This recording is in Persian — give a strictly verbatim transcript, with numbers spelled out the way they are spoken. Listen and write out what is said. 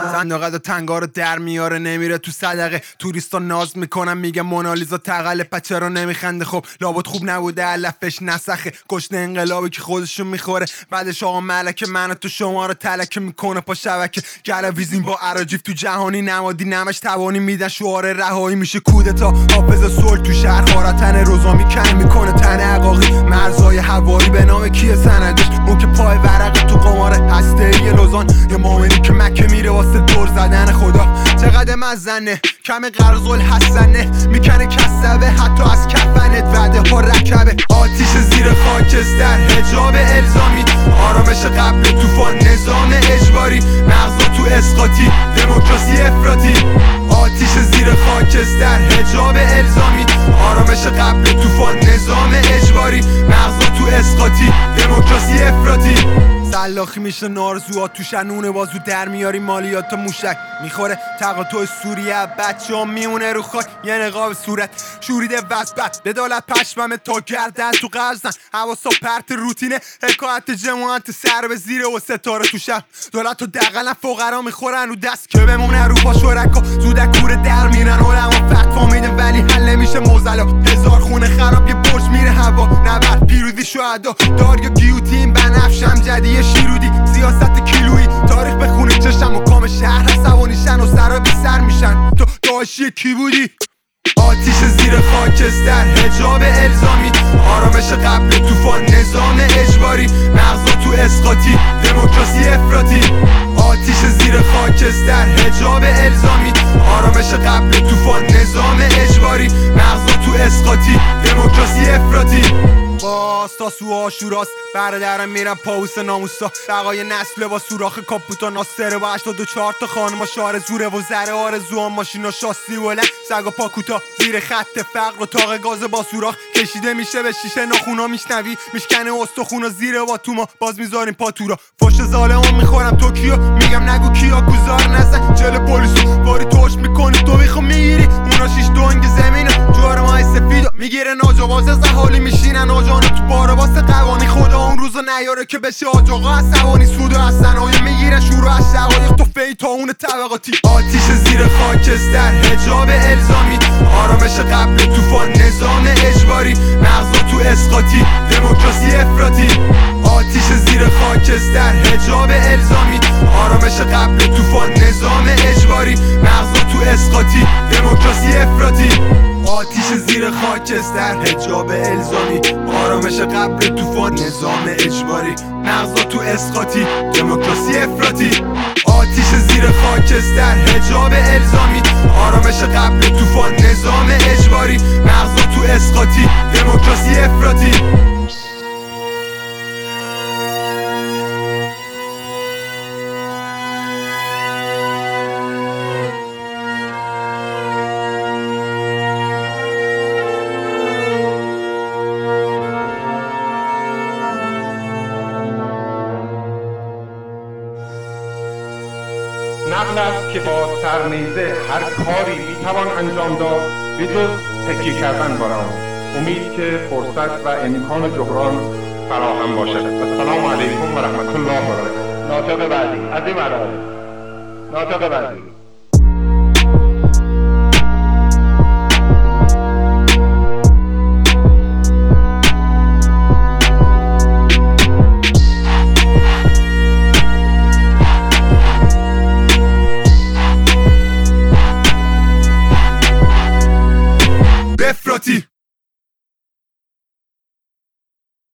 صندوق تنگا رو در میاره نمیره تو صدقه. توریستا ناز میکنن میگه مونالیزا تقله، پچه رو نمیخنده. خب لابد خوب نبوده علفش نسخه، گشنه انقلابی که خودشون میخوره. بعدش آقا ملکه من تو شما رو تلکه میکنه پا شبکه. گلویزین با اراجیف تو جهانی نمادی نمش توانی میدن شعار رهایی میشه کودتا. حافظ صلح تو شهر خارتن روزامی کن میکنه تن عقاقی. مرزای هوایی به نام کیه سندش؟ اون که پای ورق تو قمار هسته‌ای لوزان. یه مومنی که مکه میره واسه دور زدن خدا. چقدر مزنه کم قرض الحسنه، میکنه کسبه حتی از کفنت. وعده ها رکبه آتیش زیر خاکستر، حجاب الزامی، آرامش قبل طوفان، نظام اجباری، مغزا تو اسقاطی، دموکراسی افراطی. آتیش زیر خاکستر، حجاب الزامی، آرامش قبل طوفان، نظام اجباری، مغزا تو اسقاطی، دموکراسی افراطی. سلاخی میشه نارزوها تو شنونه بازو در میاری مالیات موشک میخوره. تقاطع سوریه بچه ها میمونه رو خاک یه نقاب صورت شوریده وزبت. بدالت پشممه تا گردن تو قرزن، حواسا پرت روتینه حکایت جماعت سر به زیره و ستاره تو شب. دولت و دقلن فقرا میخورن رو دست که بمونه رو پا شرکا. زودک کوره در میرن علما فتوا میدن ولی حل نمیشه موزلا. هزار خونه خراب یه برج میره هوا، نبرد پیروزی شهدا. داریا گیوتین بنفشم جدی شیرودی، سیاست کیلویی، تاریخ بخونه چشم و کام شهر عصبانیشن و سرا بی سر میشن. تو داشی کی بودی؟ آتیش زیر خاکستر، حجاب الزامی، آرامش قبل طوفان، نظام اجباری، مغزا تو اسقاطی، دموکراسی افراطی. آتیش زیر خاکستر، حجاب الزامی، آرامش قبل طوفان، نظام اجباری، مغزا تو اسقاطی، دموکراسی افراطی. باز تا سو آشوراست برادرم میرم پاوس ناموسا. بقای نسل با سوراخ کاپوتا ناصره با هشتاد و چهار تا خانما شعار زوره و زره آرزو هم ماشینا شاسی بلند سگ و پاکوتا زیر خط فقر و تاق گاز با سوراخ کشیده میشه به شیشه ناخونا. میشنوی میشکنه استخونا زیر با توما باز میذاریم پاتورا. فش ظالمون میخورم توکیو میگم نگو کیا گذار نزن جل پلیسو باری توش میکنی تو میخو میگیری اونا شیش دونگ زمینو جوار مای سفیدو میگیره ناجواز زحالی میشینن آجانو تو بارا واسه قوانی. خدا اون روزو نیاره که بشه آجاقا عصبانی سودو از صنایع میگیرن شروع از شقایق تو فی تا اون طبقاتی. آتیش زیر خاکستر، حجاب الزامی، آرامش قبل طوفان، نظام اجباری، مغزا تو اسقاطی، دموکراسی افراطی. آتیش زیر خاکستر، حجاب الزامی، آرامش قبل طوفان، نظام اجباری، مغزا تو اسقاطی، دموکراسی افراطی. آتیش زیر خاکستر، حجاب الزامی، آرامش قبل طوفان، نظام اجباری، مغزا تو اسقاطی، دموکراسی افراطی. آتیش زیر خاکستر، حجاب الزامی، آرامش قبل طوفان، نظام اجباری، مغزا تو اسقاطی، دموکراسی افراطی. نقل است که با سرنیزه هر کاری میتوان انجام داد به جز تکیه کردن بر آن. امید که فرصت و امکان جبران فراهم باشد. السلام علیکم و رحمت الله و برکاته. ناطق بعدی از این مرحله. ناطق بعدی. افراطی